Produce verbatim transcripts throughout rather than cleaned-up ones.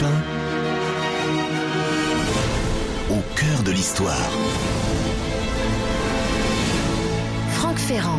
Europe un, au cœur de l'histoire. Franck Ferrand.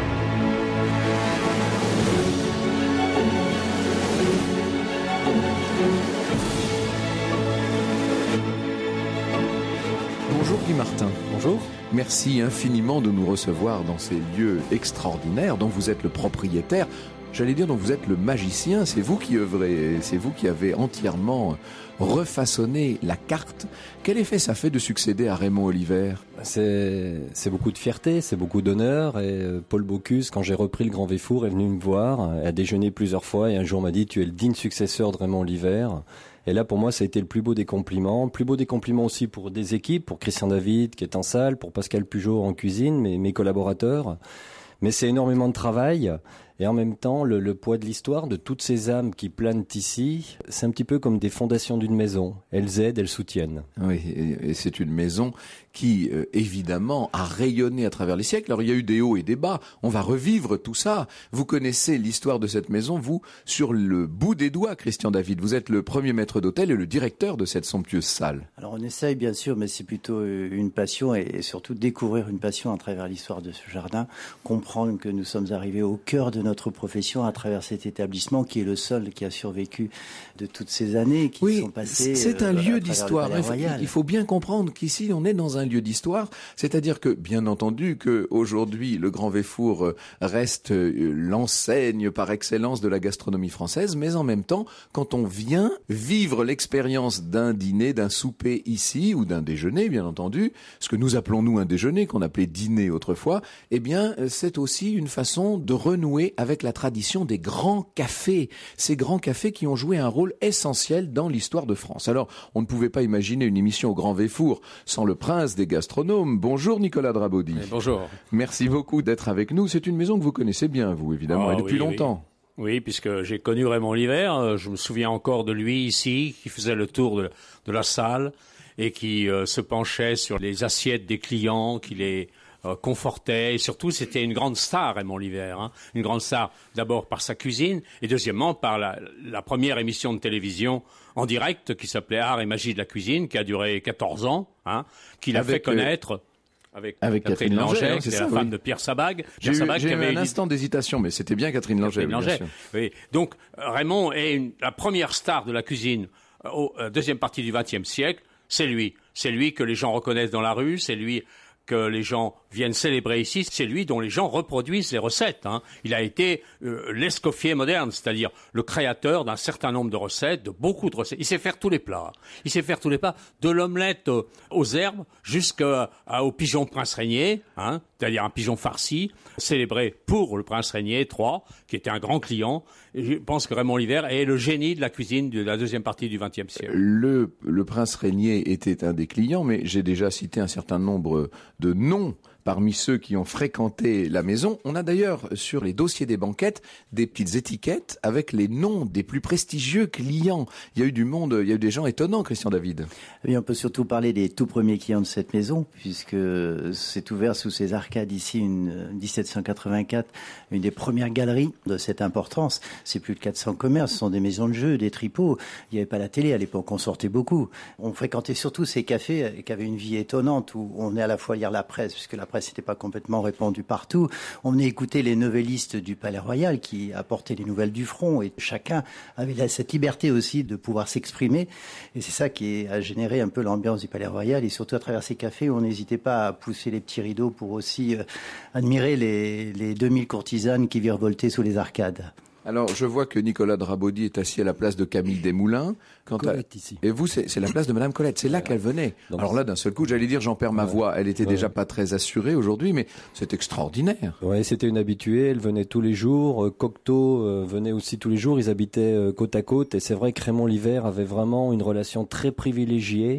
Bonjour Guy Martin. Bonjour. Merci infiniment de nous recevoir dans ces lieux extraordinaires dont vous êtes le propriétaire. J'allais dire dont vous êtes le magicien. C'est vous qui œuvrez, c'est vous qui avez entièrement refaçonné la carte. Quel effet ça fait de succéder à Raymond Oliver ? C'est, c'est beaucoup de fierté, c'est beaucoup d'honneur. Et Paul Bocuse, quand j'ai repris le Grand Véfour, est venu me voir, a déjeuné plusieurs fois et un jour m'a dit « Tu es le digne successeur de Raymond Oliver ». Et là, pour moi, ça a été le plus beau des compliments. Plus beau des compliments aussi pour des équipes, pour Christian David, qui est en salle, pour Pascal Pujot en cuisine, mes, mes collaborateurs. Mais c'est énormément de travail. Et en même temps, le, le poids de l'histoire, de toutes ces âmes qui planent ici, c'est un petit peu comme des fondations d'une maison. Elles aident, elles soutiennent. Oui, et, et c'est une maison qui, euh, évidemment, a rayonné à travers les siècles. Alors, il y a eu des hauts et des bas. On va revivre tout ça. Vous connaissez l'histoire de cette maison, vous, sur le bout des doigts, Christian David. Vous êtes le premier maître d'hôtel et le directeur de cette somptueuse salle. Alors, on essaye, bien sûr, mais c'est plutôt une passion et, et surtout découvrir une passion à travers l'histoire de ce jardin. Comprendre que nous sommes arrivés au cœur de notre profession à travers cet établissement qui est le seul qui a survécu de toutes ces années qui oui, sont passées. C'est un euh, lieu d'histoire. Il faut bien comprendre qu'ici on est dans un lieu d'histoire, c'est-à-dire que bien entendu que aujourd'hui le Grand Véfour reste l'enseigne par excellence de la gastronomie française, mais en même temps, quand on vient vivre l'expérience d'un dîner, d'un souper ici ou d'un déjeuner, bien entendu, ce que nous appelons nous un déjeuner, qu'on appelait dîner autrefois, eh bien c'est aussi une façon de renouer avec la tradition des grands cafés, ces grands cafés qui ont joué un rôle essentiel dans l'histoire de France. Alors, on ne pouvait pas imaginer une émission au Grand Véfour sans le prince des gastronomes. Bonjour Nicolas Drabaudy. Et bonjour. Merci beaucoup d'être avec nous. C'est une maison que vous connaissez bien, vous, évidemment, ah, et depuis oui, longtemps. Oui. oui, puisque j'ai connu Raymond Oliver. Je me souviens encore de lui ici, qui faisait le tour de, de la salle et qui euh, se penchait sur les assiettes des clients, qui les Euh, confortait, et surtout c'était une grande star, Raymond Oliver, hein. Une grande star d'abord par sa cuisine et deuxièmement par la, la première émission de télévision en direct qui s'appelait Art et magie de la cuisine, qui a duré quatorze ans, hein, qu'il a fait connaître euh, avec, avec Catherine, Catherine Langer, Langer, qui est la oui. femme de Pierre Sabag. J'ai Pierre eu, Sabag j'ai qui eu avait un instant d'hésitation, mais c'était bien Catherine Langer. Catherine Langer. Oui. Donc Raymond est une, la première star de la cuisine euh, au euh, deuxième partie du vingtième siècle. C'est lui, c'est lui que les gens reconnaissent dans la rue, c'est lui que les gens viennent célébrer ici, c'est lui dont les gens reproduisent les recettes. Hein. Il a été euh, l'escoffier moderne, c'est-à-dire le créateur d'un certain nombre de recettes, de beaucoup de recettes. Il sait faire tous les plats. Il sait faire tous les plats, de l'omelette euh, aux herbes jusqu'au pigeon prince régnier, hein, c'est-à-dire un pigeon farci, célébré pour le prince régnier trois, qui était un grand client. Et je pense que Raymond Oliver est le génie de la cuisine de la deuxième partie du vingtième siècle. Le, le prince régnier était un des clients, mais j'ai déjà cité un certain nombre de noms parmi ceux qui ont fréquenté la maison. On a d'ailleurs sur les dossiers des banquettes des petites étiquettes avec les noms des plus prestigieux clients. Il y a eu du monde, il y a eu des gens étonnants, Christian David. Eh bien, on peut surtout parler des tout premiers clients de cette maison, puisque c'est ouvert sous ces arcades ici, une dix-sept cent quatre-vingt-quatre, une des premières galeries de cette importance. C'est plus de quatre cents commerces, ce sont des maisons de jeux, des tripots. Il n'y avait pas la télé à l'époque, on sortait beaucoup. On fréquentait surtout ces cafés qui avaient une vie étonnante, où on est à la fois lire la presse, puisque la presse n'était pas complètement répandue partout. On venait écouter les novellistes du Palais Royal qui apportaient les nouvelles du front, et chacun avait cette liberté aussi de pouvoir s'exprimer. Et c'est ça qui a généré un peu l'ambiance du Palais Royal, et surtout à travers ces cafés où on n'hésitait pas à pousser les petits rideaux pour aussi euh, admirer les, les deux mille courtisanes qui virevoltaient sous les arcades. Alors, je vois que Nicolas Drabaudy est assis à la place de Camille Desmoulins. Quant Colette à... ici. Et vous, c'est, c'est la place de Madame Colette. C'est là qu'elle venait. Donc, Alors là, d'un seul coup, j'allais dire, j'en perds ma ouais. voix. Elle était ouais. déjà pas très assurée aujourd'hui, mais c'est extraordinaire. Ouais, c'était une habituée. Elle venait tous les jours. Euh, Cocteau euh, venait aussi tous les jours. Ils habitaient euh, côte à côte. Et c'est vrai que Raymond Oliver avait vraiment une relation très privilégiée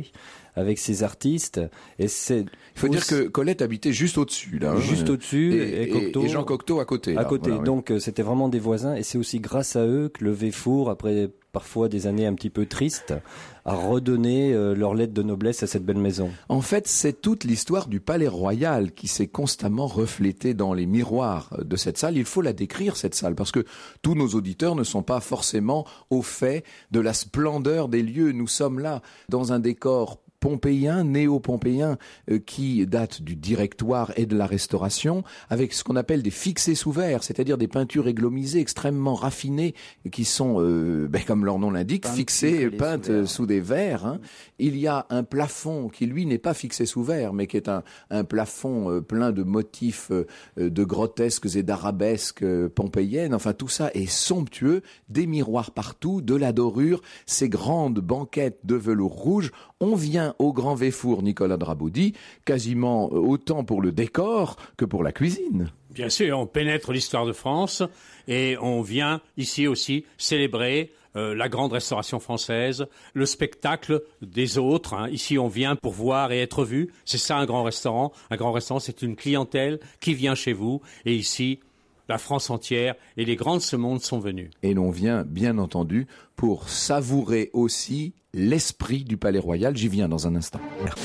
avec ses artistes. Et c'est Il faut aussi... dire que Colette habitait juste au-dessus, là. Hein, juste au-dessus, et, et, Cocteau, et Jean Cocteau à côté. À là, côté. voilà, Donc oui. C'était vraiment des voisins, et c'est aussi grâce à eux que le Véfour, après parfois des années un petit peu tristes, a redonné euh, leur lettre de noblesse à cette belle maison. En fait, c'est toute l'histoire du Palais Royal qui s'est constamment reflétée dans les miroirs de cette salle. Il faut la décrire, cette salle, parce que tous nos auditeurs ne sont pas forcément au fait de la splendeur des lieux. Nous sommes là dans un décor pompéien, néo-pompéen, euh, qui date du Directoire et de la Restauration, avec ce qu'on appelle des fixés sous verre, c'est-à-dire des peintures églomisées extrêmement raffinées, qui sont, euh, ben, comme leur nom l'indique, Peintes fixées, peintes sous, sous des verres. Hein. Il y a un plafond qui, lui, n'est pas fixé sous verre, mais qui est un, un plafond euh, plein de motifs euh, de grotesques et d'arabesques euh, pompéiennes. Enfin, tout ça est somptueux, des miroirs partout, de la dorure, ces grandes banquettes de velours rouge. On vient au Grand Véfour Nicolas Drabaudi, quasiment autant pour le décor que pour la cuisine. Bien sûr, on pénètre l'histoire de France et on vient ici aussi célébrer euh, la grande restauration française, le spectacle des autres. Hein. Ici, on vient pour voir et être vu. C'est ça un grand restaurant. Un grand restaurant, c'est une clientèle qui vient chez vous. Et ici, la France entière et les grands de ce monde sont venus. Et l'on vient, bien entendu, pour savourer aussi l'esprit du Palais Royal. J'y viens dans un instant.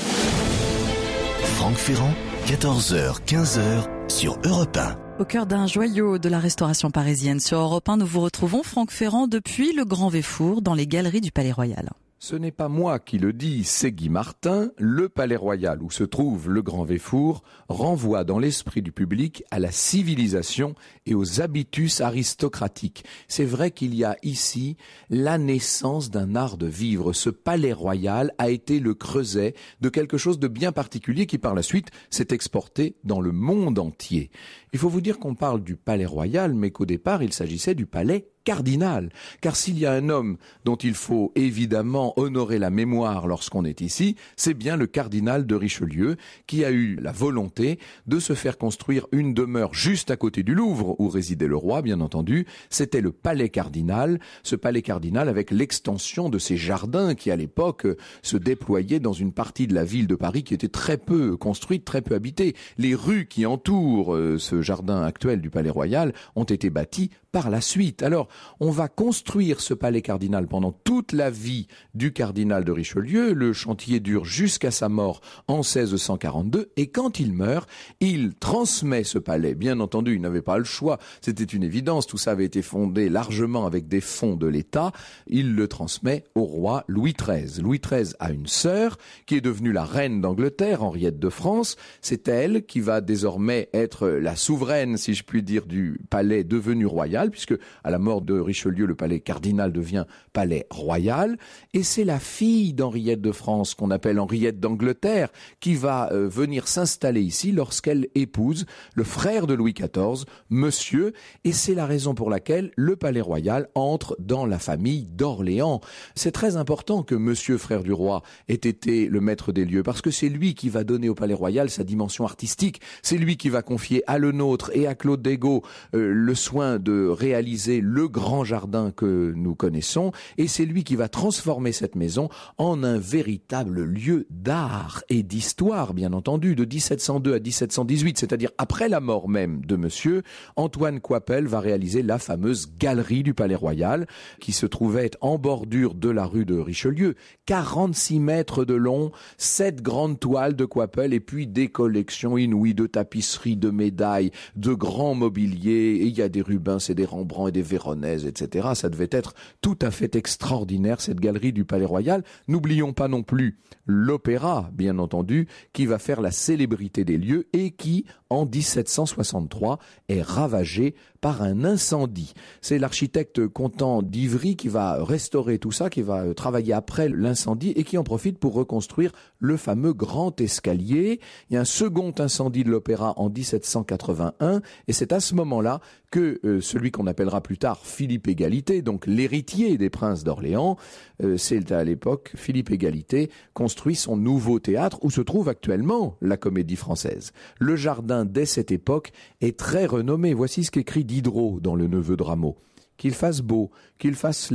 Franck Ferrand, quatorze heures quinze sur Europe un. Au cœur d'un joyau de la restauration parisienne sur Europe un, nous vous retrouvons Franck Ferrand depuis le Grand Véfour dans les galeries du Palais Royal. Ce n'est pas moi qui le dis, c'est Guy Martin. Le Palais Royal où se trouve le Grand Véfour renvoie dans l'esprit du public à la civilisation et aux habitus aristocratiques. C'est vrai qu'il y a ici la naissance d'un art de vivre. Ce Palais Royal a été le creuset de quelque chose de bien particulier qui par la suite s'est exporté dans le monde entier. Il faut vous dire qu'on parle du Palais Royal, mais qu'au départ il s'agissait du Palais cardinal, car s'il y a un homme dont il faut évidemment honorer la mémoire lorsqu'on est ici, c'est bien le cardinal de Richelieu qui a eu la volonté de se faire construire une demeure juste à côté du Louvre où résidait le roi, bien entendu. C'était le palais cardinal, ce palais cardinal avec l'extension de ses jardins qui à l'époque se déployaient dans une partie de la ville de Paris qui était très peu construite, très peu habitée. Les rues qui entourent ce jardin actuel du Palais Royal ont été bâties par la suite. Alors, on va construire ce palais cardinal pendant toute la vie du cardinal de Richelieu. Le chantier dure jusqu'à sa mort en seize cent quarante-deux. Et quand il meurt, il transmet ce palais. Bien entendu, il n'avait pas le choix. C'était une évidence. Tout ça avait été fondé largement avec des fonds de l'État. Il le transmet au roi Louis treize. Louis treize a une sœur qui est devenue la reine d'Angleterre, Henriette de France. C'est elle qui va désormais être la souveraine, si je puis dire, du palais devenu royal, puisque à la mort de Richelieu, le palais cardinal devient palais royal. Et c'est la fille d'Henriette de France, qu'on appelle Henriette d'Angleterre, qui va euh, venir s'installer ici lorsqu'elle épouse le frère de Louis quatorze, Monsieur. Et c'est la raison pour laquelle le palais royal entre dans la famille d'Orléans. C'est très important que Monsieur, frère du roi, ait été le maître des lieux, parce que c'est lui qui va donner au palais royal sa dimension artistique. C'est lui qui va confier à Lenôtre et à Claude Desgaux euh, le soin de réaliser le grand jardin que nous connaissons, et c'est lui qui va transformer cette maison en un véritable lieu d'art et d'histoire, bien entendu. De dix-sept cent deux à dix-sept cent dix-huit, c'est-à-dire après la mort même de Monsieur, Antoine Coipel va réaliser la fameuse galerie du Palais Royal, qui se trouvait en bordure de la rue de Richelieu. quarante-six mètres de long, sept grandes toiles de Coipel, et puis des collections inouïes de tapisseries, de médailles, de grands mobiliers, et il y a des Rubens et des Rembrandt et des Véronèse, et cetera. Ça devait être tout à fait extraordinaire, cette galerie du Palais Royal. N'oublions pas non plus l'opéra, bien entendu, qui va faire la célébrité des lieux et qui, en dix-sept cent soixante-trois, est ravagé par un incendie. C'est l'architecte Contant d'Ivry qui va restaurer tout ça, qui va travailler après l'incendie et qui en profite pour reconstruire le fameux grand escalier. Il y a un second incendie de l'opéra en dix-sept cent quatre-vingt-un, et c'est à ce moment-là que euh, celui qu'on appellera plus tard Philippe Égalité, donc l'héritier des princes d'Orléans, euh, c'est à l'époque Philippe Égalité, construit son nouveau théâtre où se trouve actuellement la Comédie Française. Le jardin, dès cette époque, est très renommé. Voici ce qu'écrit Diderot dans Le Neveu de Rameau. Qu'il fasse beau, qu'il fasse laid,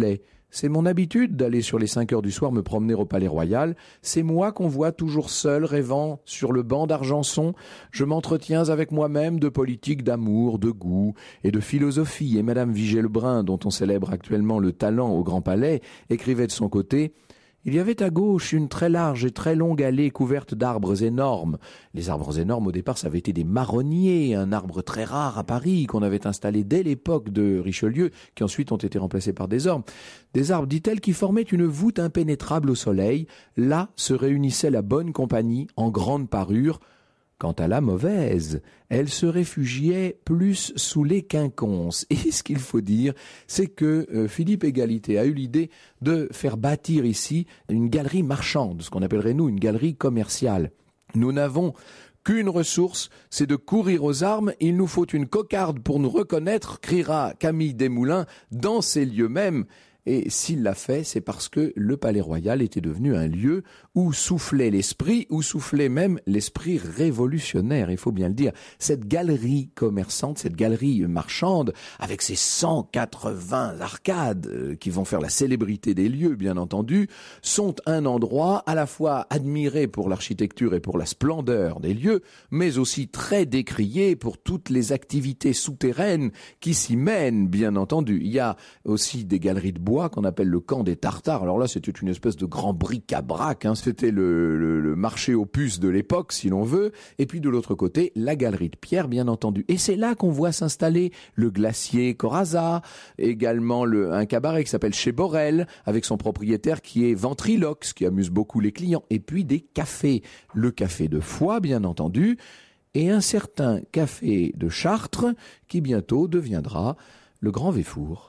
C'est mon habitude d'aller sur les cinq heures du soir me promener au Palais Royal. C'est moi qu'on voit toujours seul, rêvant sur le banc d'Argenson. Je m'entretiens avec moi-même de politique, d'amour, de goût et de philosophie. Et Madame Vigée-Lebrun, dont on célèbre actuellement le talent au Grand Palais, écrivait de son côté: il y avait à gauche une très large et très longue allée couverte d'arbres énormes. Les arbres énormes, au départ, ça avait été des marronniers, un arbre très rare à Paris, qu'on avait installé dès l'époque de Richelieu, qui ensuite ont été remplacés par des ormes. Des arbres, dit-elle, qui formaient une voûte impénétrable au soleil. Là se réunissait la bonne compagnie en grande parure. Quant à la mauvaise, elle se réfugiait plus sous les quinconces. Et ce qu'il faut dire, c'est que euh, Philippe Égalité a eu l'idée de faire bâtir ici une galerie marchande, ce qu'on appellerait nous une galerie commerciale. Nous n'avons qu'une ressource, c'est de courir aux armes. Il nous faut une cocarde pour nous reconnaître, criera Camille Desmoulins dans ces lieux mêmes. Et s'il l'a fait, c'est parce que le Palais Royal était devenu un lieu où soufflait l'esprit, où soufflait même l'esprit révolutionnaire, il faut bien le dire. Cette galerie commerçante, cette galerie marchande, avec ses cent quatre-vingts arcades euh, qui vont faire la célébrité des lieux, bien entendu, sont un endroit à la fois admiré pour l'architecture et pour la splendeur des lieux, mais aussi très décrié pour toutes les activités souterraines qui s'y mènent, bien entendu. Il y a aussi des galeries de bois qu'on appelle le camp des Tartares. Alors là, c'était une espèce de grand bric-à-brac, hein. C'était le, le, le marché aux puces de l'époque, si l'on veut. Et puis de l'autre côté, la galerie de pierre, bien entendu. Et c'est là qu'on voit s'installer le glacier Corazza, également le, un cabaret qui s'appelle Chez Borel, avec son propriétaire qui est ventriloque, ce qui amuse beaucoup les clients. Et puis des cafés. Le café de Foix, bien entendu, et un certain café de Chartres, qui bientôt deviendra le Grand Véfour.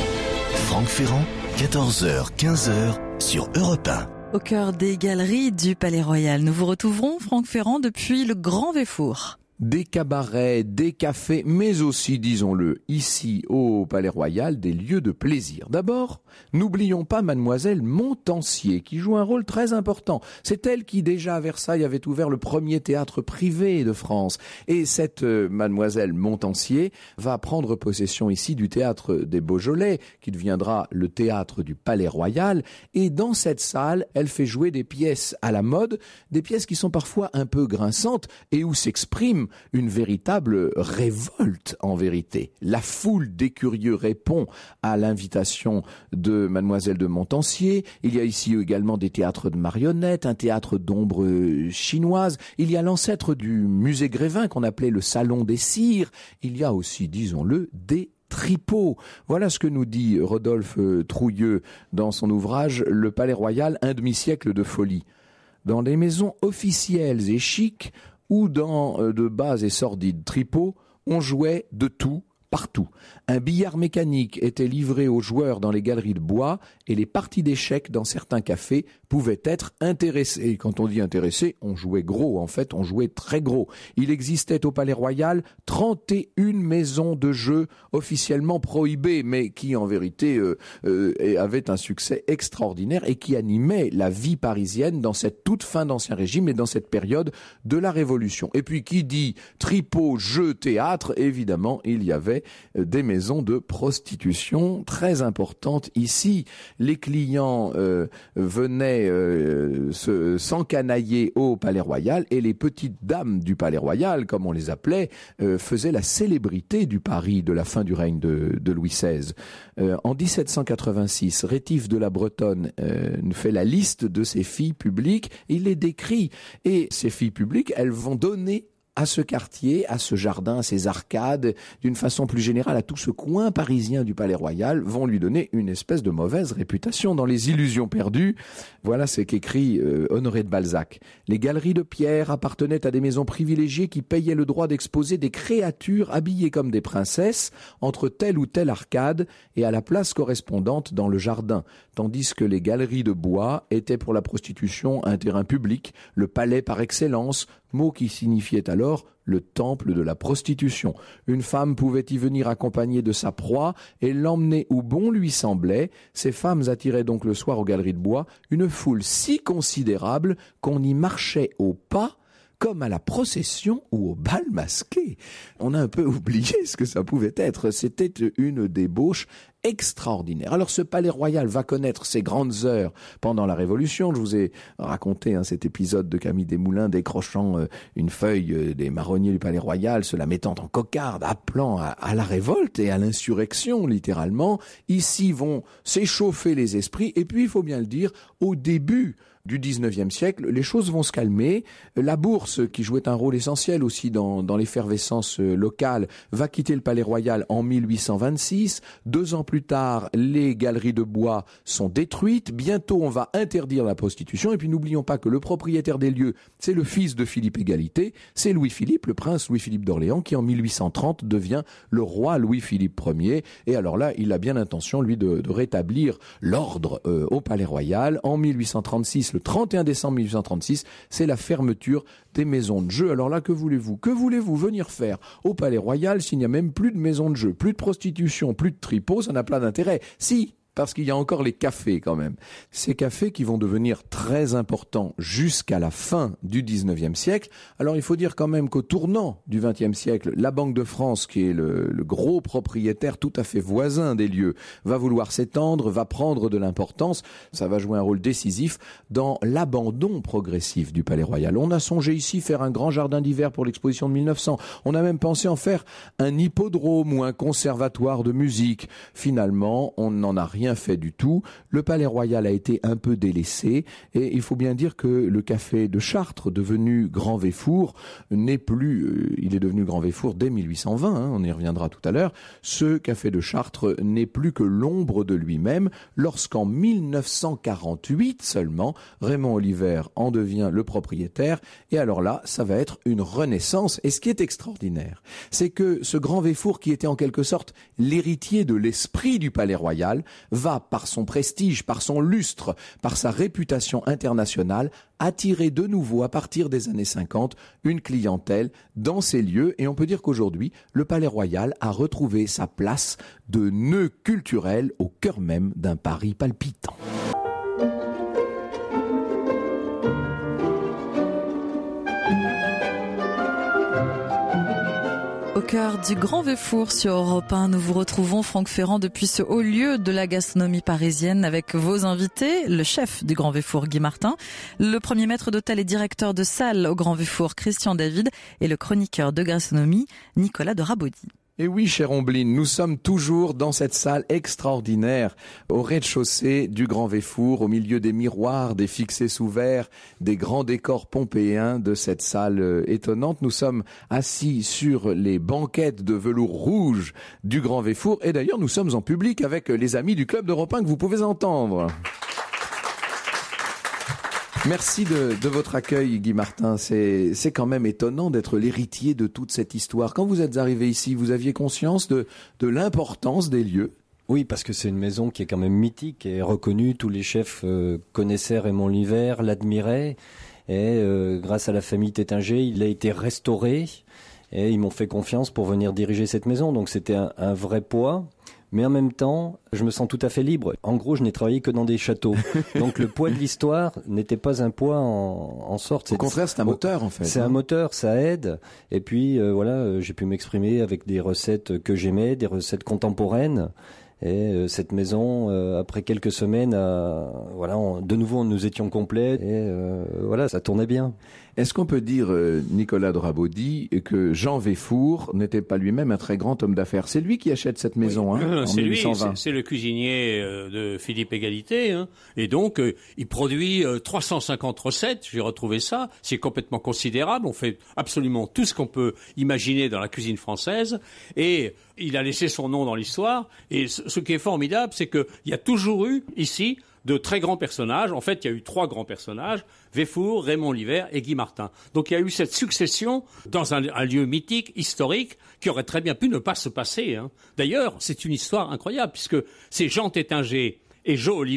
Franck Ferrand, quatorze heures quinze sur Europe un. Au cœur des galeries du Palais Royal, nous vous retrouverons, Franck Ferrand, depuis le Grand Véfour. Des cabarets, des cafés, mais aussi, disons-le, ici au Palais Royal, des lieux de plaisir. D'abord, n'oublions pas Mademoiselle Montansier, qui joue un rôle très important. C'est elle qui, déjà à Versailles, avait ouvert le premier théâtre privé de France. Et cette euh, Mademoiselle Montansier va prendre possession ici du théâtre des Beaujolais, qui deviendra le théâtre du Palais Royal. Et dans cette salle, elle fait jouer des pièces à la mode, des pièces qui sont parfois un peu grinçantes et où s'exprime une véritable révolte en vérité. La foule des curieux répond à l'invitation de Mademoiselle de Montansier. Il y a ici également des théâtres de marionnettes, un théâtre d'ombre chinoise. Il y a l'ancêtre du musée Grévin qu'on appelait le Salon des Cires. Il y a aussi, disons-le, des tripots. Voilà ce que nous dit Rodolphe Trouilleux dans son ouvrage Le Palais Royal, un demi-siècle de folie. Dans les maisons officielles et chics, ou dans euh, de bas et sordides tripots, on jouait de tout, partout. Un billard mécanique était livré aux joueurs dans les galeries de bois et les parties d'échecs dans certains cafés pouvaient être intéressées. Quand on dit intéressé, on jouait gros, en fait, on jouait très gros. Il existait au Palais Royal trente et une maisons de jeux officiellement prohibées, mais qui en vérité euh, euh, avaient un succès extraordinaire et qui animaient la vie parisienne dans cette toute fin d'Ancien Régime et dans cette période de la Révolution. Et puis qui dit tripot, jeux, théâtre, évidemment, il y avait des maisons de prostitution très importantes ici. Les clients euh, venaient euh, se, s'encanailler au Palais Royal et les petites dames du Palais Royal, comme on les appelait, euh, faisaient la célébrité du Paris de la fin du règne de, de Louis seize. Euh, en dix-sept cent quatre-vingt-six, Rétif de la Bretonne euh, fait la liste de ses filles publiques, il les décrit. Et ces filles publiques, elles vont donner à ce quartier, à ce jardin, à ces arcades, d'une façon plus générale, à tout ce coin parisien du Palais Royal, vont lui donner une espèce de mauvaise réputation. Dans Les Illusions perdues, voilà ce qu'écrit euh, Honoré de Balzac. Les galeries de pierre appartenaient à des maisons privilégiées qui payaient le droit d'exposer des créatures habillées comme des princesses entre telle ou telle arcade et à la place correspondante dans le jardin, tandis que les galeries de bois étaient pour la prostitution un terrain public, le palais par excellence, mot qui signifiait alors le temple de la prostitution. Une femme pouvait y venir accompagnée de sa proie et l'emmener où bon lui semblait. Ces femmes attiraient donc le soir aux galeries de bois une foule si considérable qu'on y marchait au pas comme à la procession ou au bal masqué. On a un peu oublié ce que ça pouvait être. C'était une débauche extraordinaire. Alors ce palais royal va connaître ses grandes heures pendant la Révolution. Je vous ai raconté hein, cet épisode de Camille Desmoulins décrochant euh, une feuille euh, des marronniers du palais royal, se la mettant en cocarde, appelant à, à la révolte et à l'insurrection littéralement. Ici vont s'échauffer les esprits et puis il faut bien le dire, au début du dix-neuvième siècle, les choses vont se calmer. La bourse, qui jouait un rôle essentiel aussi dans, dans l'effervescence locale, va quitter le Palais Royal en mille huit cent vingt-six. Deux ans plus tard, les galeries de bois sont détruites. Bientôt, on va interdire la prostitution. Et puis, n'oublions pas que le propriétaire des lieux, c'est le fils de Philippe Égalité. C'est Louis-Philippe, le prince Louis-Philippe d'Orléans, qui en mille huit cent trente devient le roi Louis-Philippe Ier. Et alors là, il a bien l'intention, lui, de, de rétablir l'ordre euh, au Palais Royal. En mille huit cent trente-six, le trente et un décembre mille huit cent trente-six, c'est la fermeture des maisons de jeu. Alors là, que voulez-vous ? Que voulez-vous venir faire au Palais Royal s'il n'y a même plus de maisons de jeu, plus de prostitution, plus de tripots ? Ça n'a pas d'intérêt. Si, parce qu'il y a encore les cafés quand même. Ces cafés qui vont devenir très importants jusqu'à la fin du dix-neuvième siècle. Alors il faut dire quand même qu'au tournant du vingtième siècle, la Banque de France, qui est le, le gros propriétaire tout à fait voisin des lieux, va vouloir s'étendre, va prendre de l'importance. Ça va jouer un rôle décisif dans l'abandon progressif du Palais Royal. On a songé ici faire un grand jardin d'hiver pour l'exposition de mille neuf cents. On a même pensé en faire un hippodrome ou un conservatoire de musique. Finalement, on n'en a rien fait du tout. Le Palais Royal a été un peu délaissé et il faut bien dire que le café de Chartres, devenu Grand Véfour, n'est plus, euh, il est devenu Grand Véfour dès mille huit cent vingt, hein, on y reviendra tout à l'heure. Ce café de Chartres n'est plus que l'ombre de lui-même lorsqu'en mille neuf cent quarante-huit seulement, Raymond Oliver en devient le propriétaire et alors là, ça va être une renaissance. Et ce qui est extraordinaire, c'est que ce Grand Véfour qui était en quelque sorte l'héritier de l'esprit du Palais Royal va, par son prestige, par son lustre, par sa réputation internationale, attirer de nouveau, à partir des années cinquante, une clientèle dans ces lieux. Et on peut dire qu'aujourd'hui, le Palais Royal a retrouvé sa place de nœud culturel au cœur même d'un Paris palpitant. Au cœur du Grand Véfour sur Europe un, nous vous retrouvons Franck Ferrand depuis ce haut lieu de la gastronomie parisienne avec vos invités, le chef du Grand Véfour Guy Martin, le premier maître d'hôtel et directeur de salle au Grand Véfour Christian David et le chroniqueur de gastronomie Nicolas de Rabaudy. Et oui, chère Ombline, nous sommes toujours dans cette salle extraordinaire, au rez-de-chaussée du Grand Véfour, au milieu des miroirs, des fixés sous verre, des grands décors pompéens de cette salle étonnante. Nous sommes assis sur les banquettes de velours rouge du Grand Véfour. Et d'ailleurs, nous sommes en public avec les amis du Club d'Europe un que vous pouvez entendre. Merci de, de votre accueil, Guy Martin. C'est, c'est quand même étonnant d'être l'héritier de toute cette histoire. Quand vous êtes arrivé ici, vous aviez conscience de, de l'importance des lieux ? Oui, parce que c'est une maison qui est quand même mythique et reconnue. Tous les chefs euh, connaissaient Raymond Oliver, l'admiraient. Et euh, grâce à la famille Tétinger, il a été restauré. Et ils m'ont fait confiance pour venir diriger cette maison. Donc c'était un, un vrai poids. Mais en même temps, je me sens tout à fait libre. En gros, je n'ai travaillé que dans des châteaux. Donc le poids de l'histoire n'était pas un poids en, en sorte. Au contraire, c'est un moteur en fait. C'est hein. un moteur, ça aide. Et puis euh, voilà, j'ai pu m'exprimer avec des recettes que j'aimais, des recettes contemporaines. Et euh, cette maison, euh, après quelques semaines, euh, voilà, on, de nouveau nous étions complets. Et euh, voilà, ça tournait bien. Est-ce qu'on peut dire, euh, Nicolas de Rabaudy, que Jean Véfour n'était pas lui-même un très grand homme d'affaires ? C'est lui qui achète cette maison, oui. hein, en c'est mille huit cent vingt. Lui, c'est, c'est le cuisinier euh, de Philippe Égalité, hein, et donc euh, il produit euh, trois cent cinquante recettes. J'ai retrouvé ça, c'est complètement considérable. On fait absolument tout ce qu'on peut imaginer dans la cuisine française, et il a laissé son nom dans l'histoire. Et ce, ce qui est formidable, c'est qu'il y a toujours eu ici de très grands personnages. En fait, il y a eu trois grands personnages, Véfour, Raymond Oliver et Guy Martin. Donc il y a eu cette succession dans un, un lieu mythique, historique, qui aurait très bien pu ne pas se passer. Hein. D'ailleurs, c'est une histoire incroyable, puisque c'est Jean Tétinger et Jo Olivreau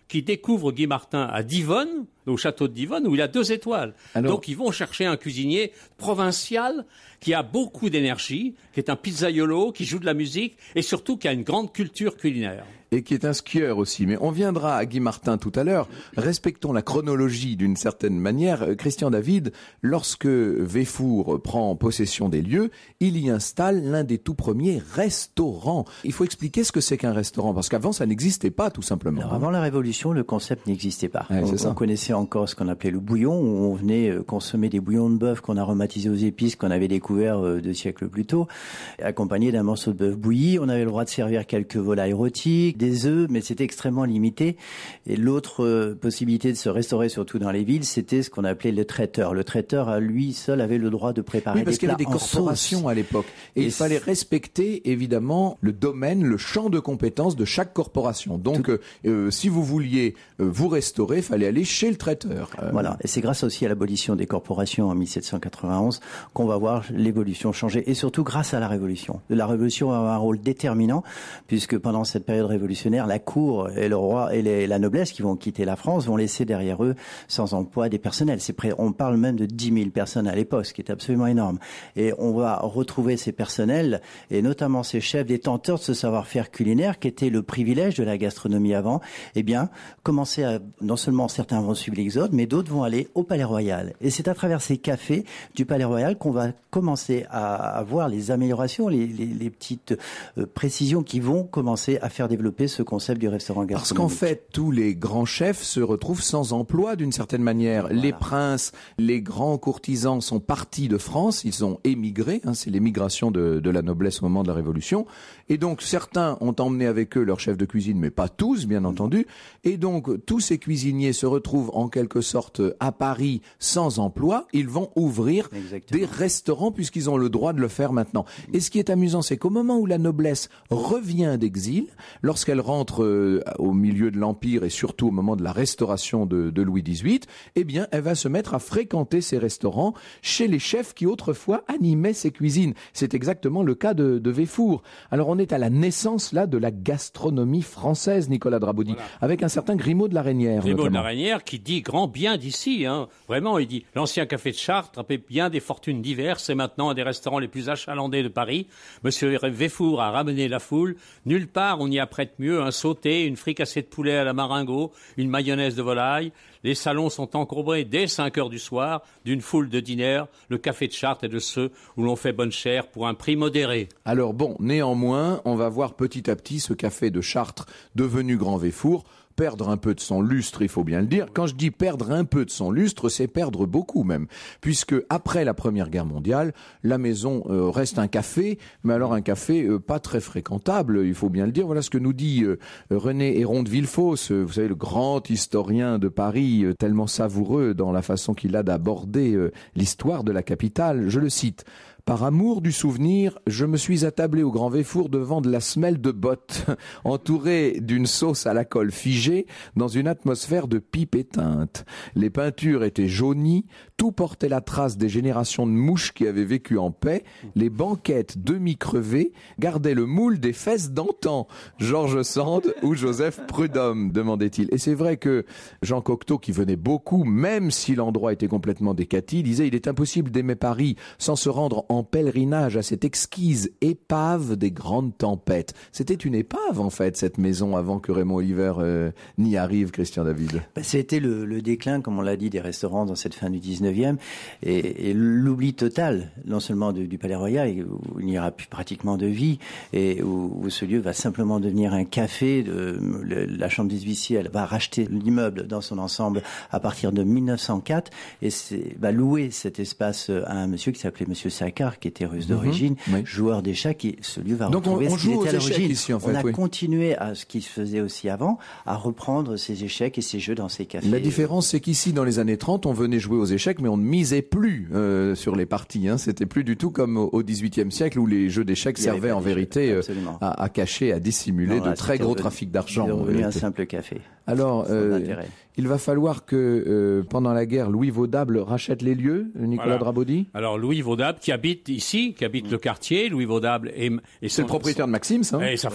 qui découvrent Guy Martin à Divonne, au château de Divonne, où il a deux étoiles. Alors, donc ils vont chercher un cuisinier provincial qui a beaucoup d'énergie, qui est un pizzaiolo, qui joue de la musique et surtout qui a une grande culture culinaire. Et qui est un skieur aussi. Mais on viendra à Guy Martin tout à l'heure. Respectons la chronologie d'une certaine manière. Christian David, lorsque Véfour prend possession des lieux, il y installe l'un des tout premiers restaurants. Il faut expliquer ce que c'est qu'un restaurant, parce qu'avant ça n'existait pas tout simplement. Alors, avant la Révolution, le concept n'existait pas. Ouais, on, on connaissait encore ce qu'on appelait le bouillon, où on venait consommer des bouillons de bœuf qu'on aromatisés aux épices qu'on avait découvert deux siècles plus tôt, accompagné d'un morceau de bœuf bouilli. On avait le droit de servir quelques volailles rôties, des œufs, mais c'était extrêmement limité. Et l'autre euh, possibilité de se restaurer, surtout dans les villes, c'était ce qu'on appelait le traiteur. Le traiteur, à lui seul, avait le droit de préparer oui, parce des qu'il y plats avait des corporations sauce. à l'époque. Et, et il fallait respecter, évidemment, le domaine, le champ de compétences de chaque corporation. Donc, Tout... euh, si vous vouliez euh, vous restaurer, il fallait aller chez le traiteur. Euh... Voilà. Et c'est grâce aussi à l'abolition des corporations en mille sept cent quatre-vingt-onze qu'on va voir l'évolution changer. Et surtout grâce à la Révolution. La Révolution va avoir un rôle déterminant, puisque pendant cette période révolutionnaire, la cour et le roi et les, la noblesse qui vont quitter la France vont laisser derrière eux sans emploi des personnels. C'est près, on parle même de dix mille personnes à l'époque, ce qui est absolument énorme. Et on va retrouver ces personnels, et notamment ces chefs détenteurs de ce savoir-faire culinaire qui était le privilège de la gastronomie avant, eh bien, commencer à, non seulement certains vont suivre l'exode, mais d'autres vont aller au Palais Royal. Et c'est à travers ces cafés du Palais Royal qu'on va commencer à, à voir les améliorations, les, les, les petites euh, précisions qui vont commencer à faire développer ce concept du restaurant gastronomique. Parce qu'en fait, tous les grands chefs se retrouvent sans emploi d'une certaine manière. Voilà. Les princes, les grands courtisans sont partis de France, ils ont émigré, hein, c'est l'émigration de, de la noblesse au moment de la Révolution. Et donc certains ont emmené avec eux leur chef de cuisine, mais pas tous, bien entendu. Et donc tous ces cuisiniers se retrouvent en quelque sorte à Paris sans emploi. Ils vont ouvrir Exactement. des restaurants puisqu'ils ont le droit de le faire maintenant. Et ce qui est amusant, c'est qu'au moment où la noblesse revient d'exil, lorsqu'elle rentre euh, au milieu de l'Empire et surtout au moment de la restauration de, de Louis dix-huit, eh bien, elle va se mettre à fréquenter ces restaurants chez les chefs qui autrefois animaient ces cuisines. C'est exactement le cas de, de Véfour. Alors on est à la naissance là de la gastronomie française, Nicolas Drabaudy, voilà. avec un certain Grimaud de la Reynière. Grimaud notamment. de la Reynière qui dit grand bien d'ici. Hein. Vraiment, il dit l'ancien café de Chartres a fait bien des fortunes diverses et maintenant un des restaurants les plus achalandés de Paris. Monsieur Véfour a ramené la foule. Nulle part on y apprête mieux un sauté, une fricassée de poulet à la maringot, une mayonnaise de volaille. Les salons sont encombrés dès cinq heures du soir d'une foule de dîneurs. Le café de Chartres est de ceux où l'on fait bonne chère pour un prix modéré. Alors bon, néanmoins, on va voir petit à petit ce café de Chartres devenu Grand Véfour perdre un peu de son lustre, il faut bien le dire. Quand je dis perdre un peu de son lustre, c'est perdre beaucoup même, puisque après la Première Guerre mondiale, la maison euh, reste un café, mais alors un café euh, pas très fréquentable, il faut bien le dire. Voilà ce que nous dit euh, René Héron de Villefosse, euh, vous savez, le grand historien de Paris, euh, tellement savoureux dans la façon qu'il a d'aborder euh, l'histoire de la capitale. Je le cite. Par amour du souvenir, je me suis attablé au Grand Véfour devant de la semelle de bottes, entouré d'une sauce à la colle figée, dans une atmosphère de pipe éteinte. Les peintures étaient jaunies, tout portait la trace des générations de mouches qui avaient vécu en paix, les banquettes demi-crevées gardaient le moule des fesses d'antan. Georges Sand ou Joseph Prudhomme, demandait-il. Et c'est vrai que Jean Cocteau, qui venait beaucoup, même si l'endroit était complètement décati, disait « Il est impossible d'aimer Paris sans se rendre en en pèlerinage à cette exquise épave des grandes tempêtes. » C'était une épave, en fait, cette maison, avant que Raymond Oliver euh, n'y arrive, Christian David. Ben, c'était le, le déclin, comme on l'a dit, des restaurants dans cette fin du dix-neuvième, et, et l'oubli total, non seulement de, du Palais Royal, où il n'y aura plus pratiquement de vie, et où, où ce lieu va simplement devenir un café. De, le, la Chambre des huissiers, elle va racheter l'immeuble dans son ensemble à partir de mille neuf cent quatre, et va louer cet espace à un monsieur qui s'appelait Monsieur Saccard, qui était russe d'origine, mmh, oui. joueur d'échecs, et ce lieu va Donc retrouver on, on ce qu'il était à l'origine. Ici, en fait, on a oui. continué à ce qui se faisait aussi avant, à reprendre ces échecs et ces jeux dans ces cafés. La différence, c'est qu'ici, dans les années trente, on venait jouer aux échecs, mais on ne misait plus euh, sur les parties. Hein. C'était plus du tout comme au dix-huitième siècle, où les jeux d'échecs servaient en vérité euh, à, à cacher, à dissimuler non, là, de très gros trafics d'argent. C'est devenu un simple café. Alors, euh, il va falloir que, euh, pendant la guerre, Louis Vaudable rachète les lieux, Nicolas voilà. Drabaudy. Alors, Louis Vaudable, qui habite ici, qui habite mmh. le quartier, Louis Vaudable et, et c'est le propriétaire son, de Maxims, hein. Et sa oui. femme.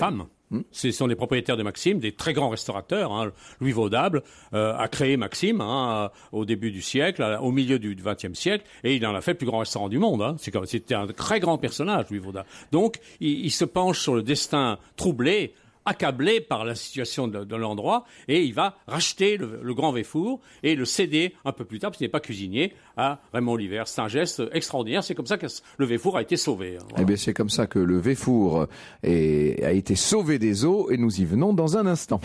Hmm. Ce sont les propriétaires de Maxime, des très grands restaurateurs. Hein. Louis Vaudable euh, a créé Maxime hein, au début du siècle, au milieu du vingtième siècle, et il en a fait le plus grand restaurant du monde. Hein. C'est comme, c'était un très grand personnage, Louis Vaudable. Donc, il, il se penche sur le destin troublé, accablé par la situation de, de l'endroit, et il va racheter le, le Grand Véfour et le céder un peu plus tard, parce qu'il n'est pas cuisinier, à Raymond Oliver. C'est un geste extraordinaire. C'est comme ça que le Véfour a été sauvé. Voilà. Eh bien, c'est comme ça que le Véfour est, a été sauvé des eaux, et nous y venons dans un instant.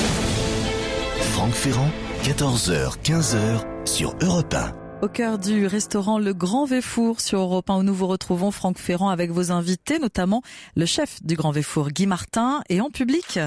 Franck Ferrand, quatorze heures, quinze heures, sur Europe un. Au cœur du restaurant Le Grand Véfour sur Europe un, où nous vous retrouvons Franck Ferrand avec vos invités, notamment le chef du Grand Véfour, Guy Martin, et en public.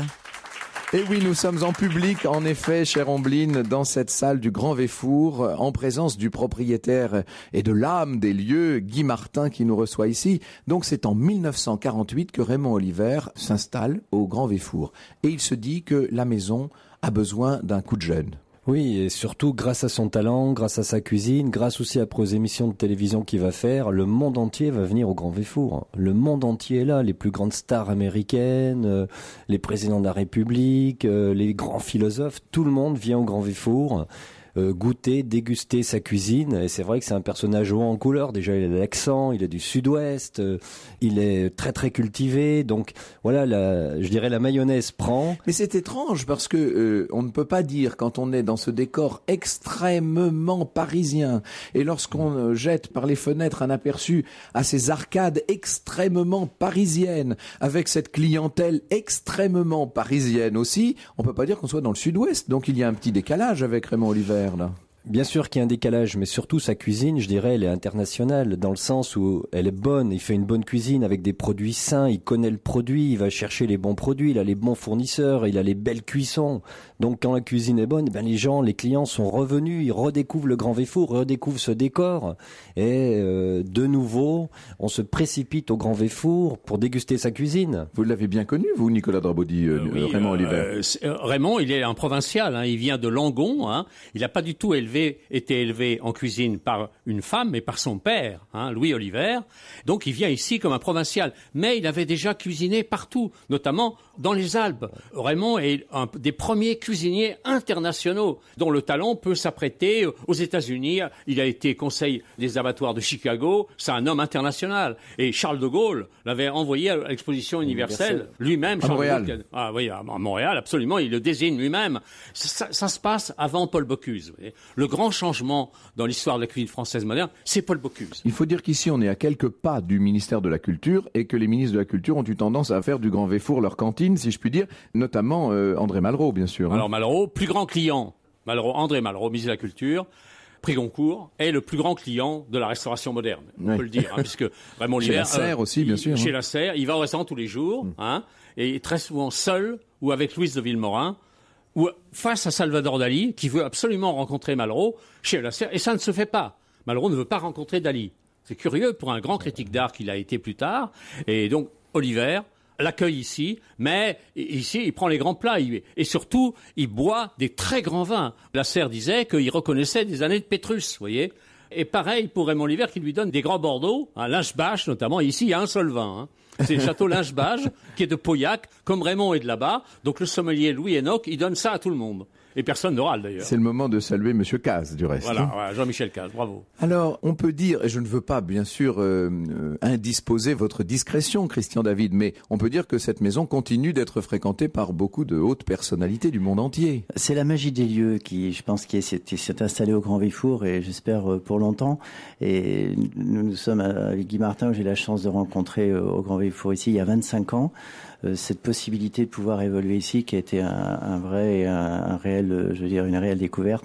Et oui, nous sommes en public, en effet, chère Ombline, dans cette salle du Grand Véfour, en présence du propriétaire et de l'âme des lieux, Guy Martin, qui nous reçoit ici. Donc c'est en mille neuf cent quarante-huit que Raymond Oliver s'installe au Grand Véfour. Et il se dit que la maison a besoin d'un coup de jeune. Oui, et surtout grâce à son talent, grâce à sa cuisine, grâce aussi après aux émissions de télévision qu'il va faire, le monde entier va venir au Grand Véfour. Le monde entier est là, les plus grandes stars américaines, euh, les présidents de la République, euh, les grands philosophes, tout le monde vient au Grand Véfour. Euh, goûter, déguster sa cuisine, et c'est vrai que c'est un personnage haut en couleur. Déjà, il a de l'accent, il est du sud-ouest, euh, il est très très cultivé, donc voilà, la, je dirais la mayonnaise prend. Mais c'est étrange parce que euh, on ne peut pas dire, quand on est dans ce décor extrêmement parisien, et lorsqu'on euh, jette par les fenêtres un aperçu à ces arcades extrêmement parisiennes, avec cette clientèle extrêmement parisienne aussi, on peut pas dire qu'on soit dans le sud-ouest. Donc il y a un petit décalage avec Raymond Oliver. Là. Bien sûr qu'il y a un décalage, mais surtout sa cuisine, je dirais, elle est internationale, dans le sens où elle est bonne, il fait une bonne cuisine avec des produits sains, il connaît le produit, il va chercher les bons produits, il a les bons fournisseurs, il a les belles cuissons. Donc quand la cuisine est bonne, ben les gens, les clients sont revenus, ils redécouvrent le Grand Véfour, redécouvrent ce décor, et euh, de nouveau, on se précipite au Grand Véfour pour déguster sa cuisine. Vous l'avez bien connu, vous, Nicolas Drabaudy, euh, euh, oui, Raymond euh, Oliver. Euh, Raymond, il est un provincial, hein, il vient de Langon, hein, il n'a pas du tout élevé, été élevé en cuisine par une femme, mais par son père, hein, Louis Oliver. Donc il vient ici comme un provincial, mais il avait déjà cuisiné partout, notamment dans les Alpes. Raymond est un des premiers cuisiniers internationaux dont le talent peut s'apprêter aux États-Unis. Il a été conseil des abattoirs de Chicago. C'est un homme international. Et Charles de Gaulle l'avait envoyé à l'exposition universelle lui-même. À Charles Montréal. De Gaulle, ah oui, à Montréal, absolument. Il le désigne lui-même. Ça, ça, ça se passe avant Paul Bocuse. Vous voyez. Le grand changement dans l'histoire de la cuisine française moderne, c'est Paul Bocuse. Il faut dire qu'ici, on est à quelques pas du ministère de la Culture et que les ministres de la Culture ont eu tendance à faire du Grand Véfour leur cantine, si je puis dire, notamment euh, André Malraux, bien sûr. Hein. Alors Malraux, plus grand client, Malraux, André Malraux, ministre de la Culture, prix Goncourt, est le plus grand client de la restauration moderne, on oui. peut le dire, hein, puisque Raymond Chez Oliver, la Serre euh, aussi, bien il, sûr. Chez hein. la Serre, il va au restaurant tous les jours, mm. hein, et très souvent seul ou avec Louise de Villemorin, ou face à Salvador Dali, qui veut absolument rencontrer Malraux chez la Serre, et ça ne se fait pas. Malraux ne veut pas rencontrer Dali. C'est curieux pour un grand critique d'art qu'il a été plus tard, et donc Oliver l'accueille ici, mais ici, il prend les grands plats, il, et surtout, il boit des très grands vins. La Serre disait qu'il reconnaissait des années de Pétrus, vous voyez. Et pareil pour Raymond Oliver, qui lui donne des grands Bordeaux, hein, Linge-Bache notamment, et ici, il y a un seul vin, hein. C'est le château Linge-Bache, qui est de Pauillac, comme Raymond est de là-bas. Donc le sommelier Louis Enoch, il donne ça à tout le monde. Et personne ne râle d'ailleurs. C'est le moment de saluer Monsieur Caz, du reste. Voilà, voilà Jean-Michel Caz, bravo. Alors, on peut dire, et je ne veux pas bien sûr euh, euh, indisposer votre discrétion, Christian David, mais on peut dire que cette maison continue d'être fréquentée par beaucoup de hautes personnalités du monde entier. C'est la magie des lieux qui, je pense, qui s'est, s'est installée au Grand Véfour, et j'espère pour longtemps. Et nous, nous sommes avec Guy Martin, que j'ai la chance de rencontrer au Grand Véfour ici il y a vingt-cinq ans. Cette possibilité de pouvoir évoluer ici, qui a été un, un vrai et un, un réel, je veux dire, une réelle découverte,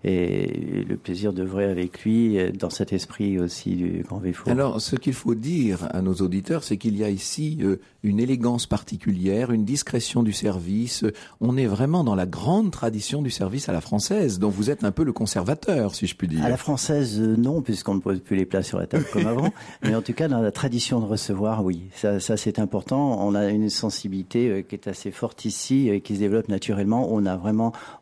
et le plaisir d'œuvrer avec lui dans cet esprit aussi du Grand Véfour. Alors, ce qu'il faut dire à nos auditeurs, c'est qu'il y a ici euh, une élégance particulière, une discrétion du service. On est vraiment dans la grande tradition du service à la française, dont vous êtes un peu le conservateur, si je puis dire. À la française, non, puisqu'on ne pose plus les plats sur la table comme avant, mais en tout cas, dans la tradition de recevoir, oui, ça, ça c'est important. On a une sensibilité qui est assez forte ici, qui se développe naturellement. On a vraiment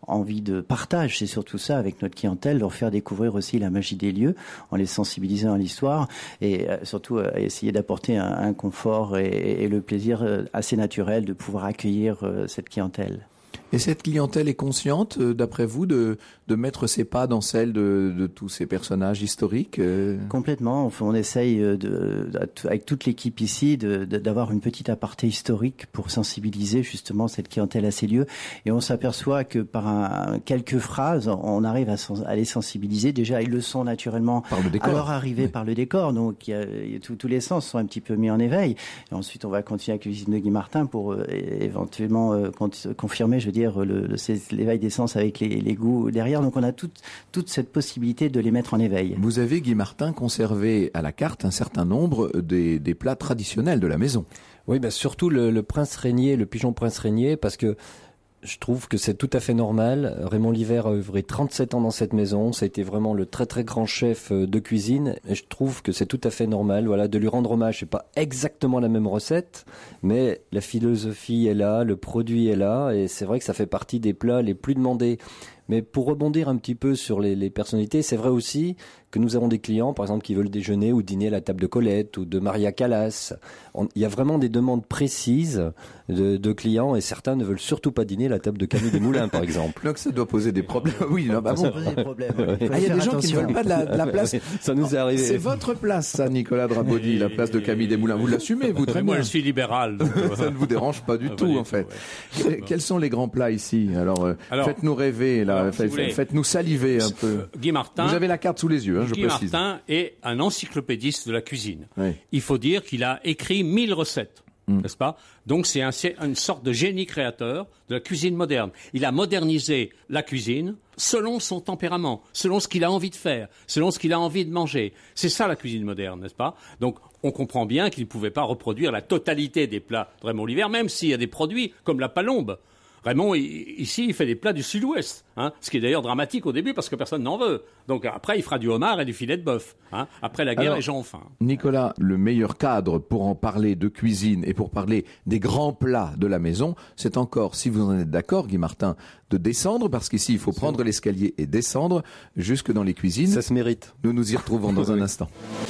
envie de partage, c'est surtout ça avec notre clientèle, leur faire découvrir aussi la magie des lieux en les sensibilisant à l'histoire et euh, surtout euh, essayer d'apporter un, un confort et, et le plaisir euh, assez naturel de pouvoir accueillir euh, cette clientèle. Et cette clientèle est consciente, d'après vous, de, de mettre ses pas dans celle de, de tous ces personnages historiques euh... Complètement. On, on essaye, de, de, avec toute l'équipe ici, de, de, d'avoir une petite aparté historique pour sensibiliser justement cette clientèle à ces lieux. Et on s'aperçoit que par un, quelques phrases, on arrive à, à les sensibiliser. Déjà, ils le sont naturellement par le décor. À leur arrivée oui. par le décor. Donc, il y a, il y a tout, tous les sens sont un petit peu mis en éveil. Et ensuite, on va continuer avec la cuisine de Guy Martin pour euh, éventuellement euh, confirmer, je veux dire, Le, le, c'est l'éveil des sens avec les, les goûts derrière. Donc on a toute, toute cette possibilité de les mettre en éveil. Vous avez, Guy Martin, conservé à la carte un certain nombre des, des plats traditionnels de la maison. Oui, ben surtout le, le prince régnier, le pigeon prince régnier, parce que je trouve que c'est tout à fait normal. Raymond Livert a œuvré trente-sept ans dans cette maison. Ça a été vraiment le très très grand chef de cuisine. Et je trouve que c'est tout à fait normal, voilà, de lui rendre hommage. C'est pas exactement la même recette, mais la philosophie est là, le produit est là, et c'est vrai que ça fait partie des plats les plus demandés. Mais pour rebondir un petit peu sur les, les personnalités, c'est vrai aussi que nous avons des clients, par exemple, qui veulent déjeuner ou dîner à la table de Colette ou de Maria Callas. On, il y a vraiment des demandes précises de, de clients et certains ne veulent surtout pas dîner à la table de Camille Desmoulins, par exemple. Donc ça doit poser des problèmes. Oui, non, bah ça bon. pose des problèmes. Ah, il y a des gens attention. Qui ne veulent pas de la, de la place. Ça nous est arrivé. C'est votre place, ça, Nicolas Drabaudy, la place de Camille Desmoulins. Vous l'assumez, vous, très moi, bien. je suis libéral. Donc, ça ne vous dérange pas du ah, tout, pas du en fait. Tout, ouais. Quels sont les grands plats ici? Alors, euh, alors faites-nous rêver, là. alors, Fait, si faites-nous saliver un peu. Euh, Guy Martin. Vous avez la carte sous les yeux, hein, je Guy précise. Martin est un encyclopédiste de la cuisine. Oui. Il faut dire qu'il a écrit mille recettes, mm. n'est-ce pas? Donc c'est un, une sorte de génie créateur de la cuisine moderne. Il a modernisé la cuisine selon son tempérament, selon ce qu'il a envie de faire, selon ce qu'il a envie de manger. C'est ça la cuisine moderne, n'est-ce pas? Donc on comprend bien qu'il ne pouvait pas reproduire la totalité des plats de Raymond Livert, même s'il y a des produits comme la palombe. Raymond, ici, il fait des plats du sud-ouest, hein, ce qui est d'ailleurs dramatique au début parce que personne n'en veut. Donc après, il fera du homard et du filet de bœuf. Hein. Après la guerre, Alors, les gens ont faim. Nicolas, le meilleur cadre pour en parler de cuisine et pour parler des grands plats de la maison, c'est encore, si vous en êtes d'accord, Guy Martin, de descendre, parce qu'ici, il faut prendre l'escalier et descendre jusque dans les cuisines. Ça se mérite. Nous nous y retrouvons dans un instant.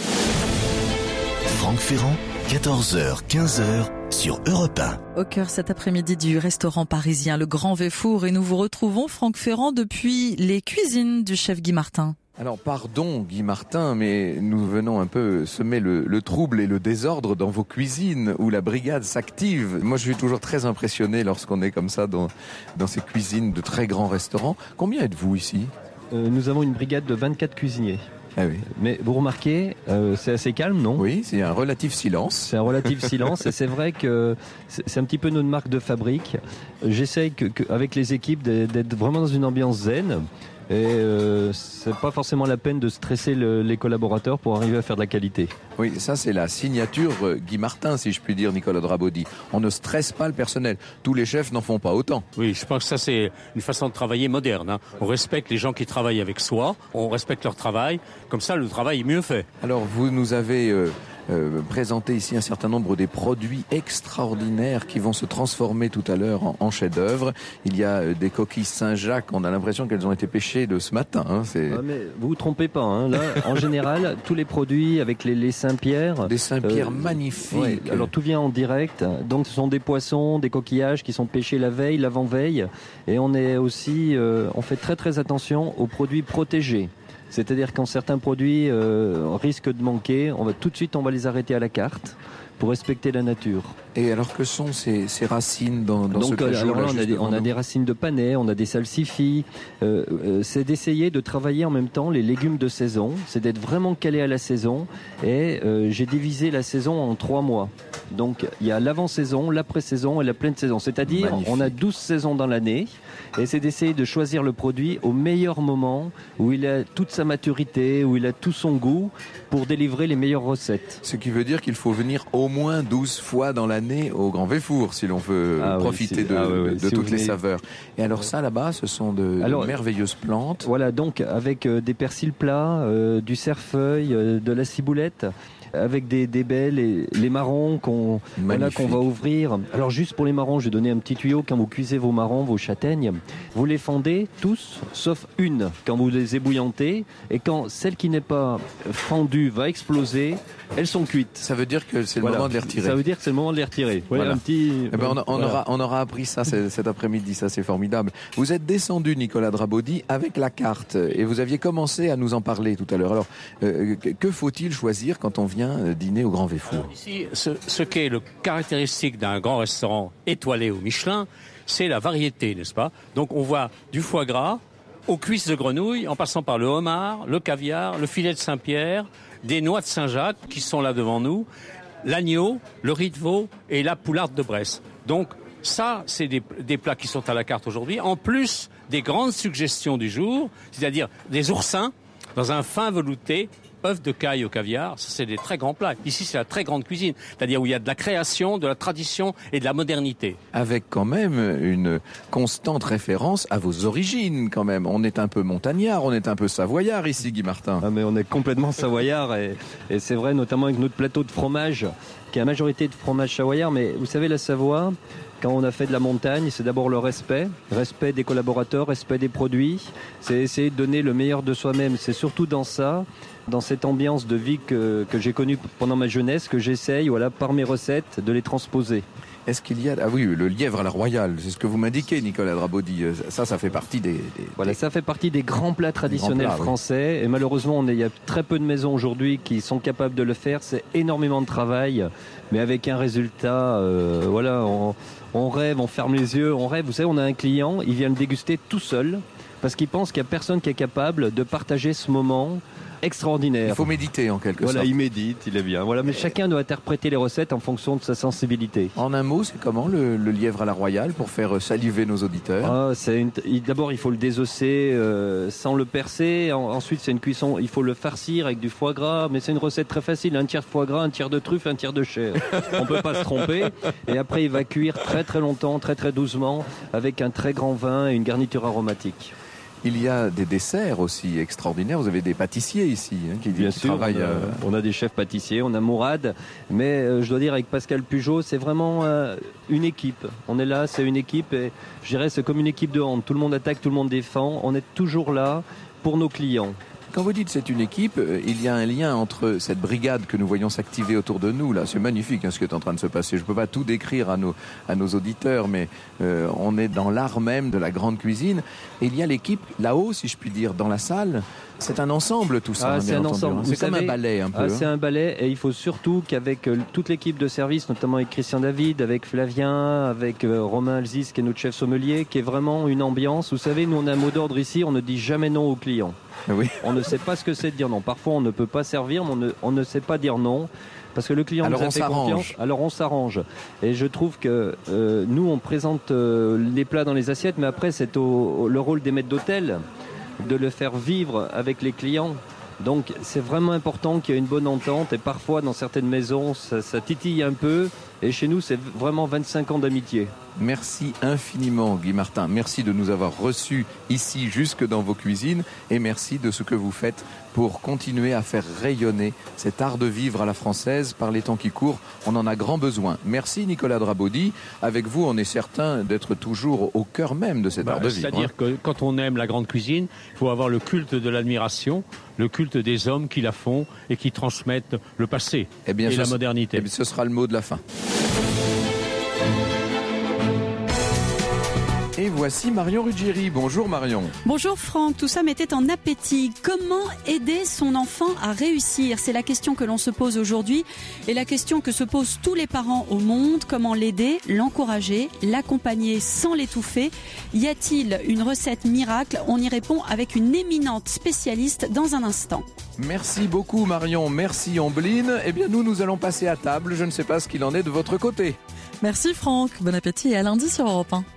Franck Ferrand, quatorze heures, quinze heures sur Europe un. Au cœur cet après-midi du restaurant parisien Le Grand Véfour et nous vous retrouvons Franck Ferrand depuis les cuisines du chef Guy Martin. Alors pardon Guy Martin, mais nous venons un peu semer le, le trouble et le désordre dans vos cuisines où la brigade s'active. Moi je suis toujours très impressionné lorsqu'on est comme ça dans, dans ces cuisines de très grands restaurants. Combien êtes-vous ici ? euh, Nous avons une brigade de vingt-quatre cuisiniers. Ah oui. Mais vous remarquez, euh, c'est assez calme, non ? Oui, c'est un relatif silence. C'est un relatif silence et c'est vrai que c'est un petit peu notre marque de fabrique. J'essaye que, que, avec les équipes d'être vraiment dans une ambiance zen. Et euh, c'est pas forcément la peine de stresser le, les collaborateurs pour arriver à faire de la qualité. Oui, ça c'est la signature euh, Guy Martin, si je puis dire, Nicolas Drabaudy. On ne stresse pas le personnel. Tous les chefs n'en font pas autant. Oui, je pense que ça c'est une façon de travailler moderne. Hein. On respecte les gens qui travaillent avec soi, on respecte leur travail. Comme ça, le travail est mieux fait. Alors, vous nous avez euh, euh, présenté ici un certain nombre des produits extraordinaires qui vont se transformer tout à l'heure en, en chef-d'œuvre. Il y a euh, des coquilles Saint-Jacques. On a l'impression qu'elles ont été pêchées de ce matin. Hein, c'est... Ah, mais vous vous trompez pas. Hein. Là, en général, tous les produits avec les, les Saint-Pierre. Des Saint-Pierre euh, magnifiques. Ouais, alors tout vient en direct. Donc ce sont des poissons, des coquillages qui sont pêchés la veille, l'avant-veille. Et on est aussi, euh, on fait très très attention aux produits protégés. C'est-à-dire quand certains produits euh, risquent de manquer, on va tout de suite on va les arrêter à la carte pour respecter la nature. Et alors que sont ces, ces racines dans, dans Donc, ce alors jour là, on, a des, on a des racines de panais, on a des salsifis. Euh, euh, c'est d'essayer de travailler en même temps les légumes de saison. C'est d'être vraiment calé à la saison. Et euh, j'ai divisé la saison en trois mois. Donc il y a l'avant-saison, l'après-saison et la pleine saison. C'est-à-dire Magnifique. On a douze saisons dans l'année. Et c'est d'essayer de choisir le produit au meilleur moment, où il a toute sa maturité, où il a tout son goût, pour délivrer les meilleures recettes. Ce qui veut dire qu'il faut venir au moins douze fois dans l'année l'année au Grand Véfour, si l'on veut ah profiter oui, de, ah oui, oui. de, de si toutes les venez... saveurs. Et alors ça, là-bas, ce sont de, alors, de merveilleuses plantes. Voilà, donc avec euh, des persils plats, euh, du cerfeuil, euh, de la ciboulette, avec des, des baies, les, les marrons qu'on voilà, qu'on va ouvrir. Alors juste pour les marrons, je vais donner un petit tuyau. Quand vous cuisez vos marrons, vos châtaignes, vous les fendez tous, sauf une, quand vous les ébouillantez. Et quand celle qui n'est pas fendue va exploser, elles sont cuites. Ça veut dire que c'est le voilà. moment de les retirer. Ça veut dire que c'est le moment de les retirer. Voilà. Un petit... Eh ben on, on, voilà. aura, on aura appris ça cet après-midi, ça c'est formidable. Vous êtes descendu, Nicolas Drabaudy, avec la carte et vous aviez commencé à nous en parler tout à l'heure. Alors, euh, que faut-il choisir quand on vient dîner au Grand Véfour? Ici, ce, ce qui est le caractéristique d'un grand restaurant étoilé au Michelin, c'est la variété, n'est-ce pas? Donc on voit du foie gras aux cuisses de grenouille, en passant par le homard, le caviar, le filet de Saint-Pierre, des noix de Saint-Jacques qui sont là devant nous, l'agneau, le riz de veau et la poularde de Bresse. Donc ça, c'est des, des plats qui sont à la carte aujourd'hui, en plus des grandes suggestions du jour, c'est-à-dire des oursins dans un fin velouté, œufs de caille au caviar, ça c'est des très grands plats. Ici c'est la très grande cuisine, c'est-à-dire où il y a de la création, de la tradition et de la modernité. Avec quand même une constante référence à vos origines quand même. On est un peu montagnard, on est un peu savoyard ici, Guy Martin. Ah mais on est complètement savoyard et, et c'est vrai notamment avec notre plateau de fromage, qui a la majorité de fromage savoyard, mais vous savez la Savoie, quand on a fait de la montagne, c'est d'abord le respect, respect des collaborateurs, respect des produits, c'est essayer de donner le meilleur de soi-même. C'est surtout dans ça, dans cette ambiance de vie que, que j'ai connue pendant ma jeunesse, que j'essaye, voilà, par mes recettes, de les transposer. Est-ce qu'il y a... Ah oui, le lièvre à la royale, c'est ce que vous m'indiquez, Nicolas Drabaudy. Ça, ça fait partie des... des voilà, des... ça fait partie des grands plats traditionnels grands plats, français. Oui. Et malheureusement, on est, il y a très peu de maisons aujourd'hui qui sont capables de le faire. C'est énormément de travail, mais avec un résultat, euh, voilà, on, on rêve, on ferme les yeux, on rêve. Vous savez, on a un client, il vient le déguster tout seul, parce qu'il pense qu'il n'y a personne qui est capable de partager ce moment extraordinaire. Il faut méditer en quelque voilà, sorte. Voilà, il médite, il est bien. Voilà, mais chacun doit interpréter les recettes en fonction de sa sensibilité. En un mot, c'est comment le, le lièvre à la royale pour faire saliver nos auditeurs? Ah, c'est une... D'abord, il faut le désosser euh, sans le percer. En, ensuite, c'est une cuisson. Il faut le farcir avec du foie gras, mais c'est une recette très facile. Un tiers de foie gras, un tiers de truffe, un tiers de chair. On peut pas se tromper. Et après, il va cuire très très longtemps, très très doucement, avec un très grand vin et une garniture aromatique. Il y a des desserts aussi extraordinaires. Vous avez des pâtissiers ici hein, qui, Bien qui sûr, travaillent. on a, euh... on a des chefs pâtissiers, on a Mourad, mais euh, je dois dire avec Pascal Pujot, c'est vraiment euh, une équipe. On est là, c'est une équipe et je dirais c'est comme une équipe de hand. Tout le monde attaque, tout le monde défend. On est toujours là pour nos clients. Quand vous dites c'est une équipe, il y a un lien entre cette brigade que nous voyons s'activer autour de nous. Là, c'est magnifique hein, ce qui est en train de se passer. Je ne peux pas tout décrire à nos, à nos auditeurs, mais euh, on est dans l'art même de la grande cuisine. Et il y a l'équipe là-haut, si je puis dire, dans la salle. C'est un ensemble tout ça. Ah, hein, c'est un ensemble. C'est comme savez, un ballet un peu. Ah, c'est un ballet et il faut surtout qu'avec euh, toute l'équipe de service, notamment avec Christian David, avec Flavien, avec euh, Romain Alzis qui est notre chef sommelier, qui est vraiment une ambiance. Vous savez, nous on a un mot d'ordre ici, on ne dit jamais non aux clients. Oui. On ne sait pas ce que c'est de dire non. Parfois on ne peut pas servir, mais on ne, on ne sait pas dire non. Parce que le client alors nous a on fait s'arrange. confiance, alors on s'arrange. Et je trouve que euh, nous, on présente euh, les plats dans les assiettes, mais après, c'est au, au, le rôle des maîtres d'hôtel de le faire vivre avec les clients. Donc, c'est vraiment important qu'il y ait une bonne entente. Et parfois, dans certaines maisons, ça, ça titille un peu. Et chez nous, c'est vraiment vingt-cinq ans d'amitié. Merci infiniment, Guy Martin. Merci de nous avoir reçus ici, jusque dans vos cuisines. Et merci de ce que vous faites pour continuer à faire rayonner cet art de vivre à la française par les temps qui courent. On en a grand besoin. Merci, Nicolas Drabaudy. Avec vous, on est certain d'être toujours au cœur même de cet bah, art de vivre. C'est-à-dire hein. que quand on aime la grande cuisine, il faut avoir le culte de l'admiration, le culte des hommes qui la font et qui transmettent le passé eh bien, et la modernité. Eh bien, ce sera le mot de la fin. Et voici Marion Ruggieri. Bonjour Marion. Bonjour Franck, tout ça mettait en appétit. Comment aider son enfant à réussir? C'est la question que l'on se pose aujourd'hui et la question que se posent tous les parents au monde. Comment l'aider, l'encourager, l'accompagner sans l'étouffer? Y a-t-il une recette miracle? On y répond avec une éminente spécialiste dans un instant. Merci beaucoup Marion, merci Ombline. Eh bien nous, nous allons passer à table. Je ne sais pas ce qu'il en est de votre côté. Merci Franck, bon appétit et à lundi sur Europe un.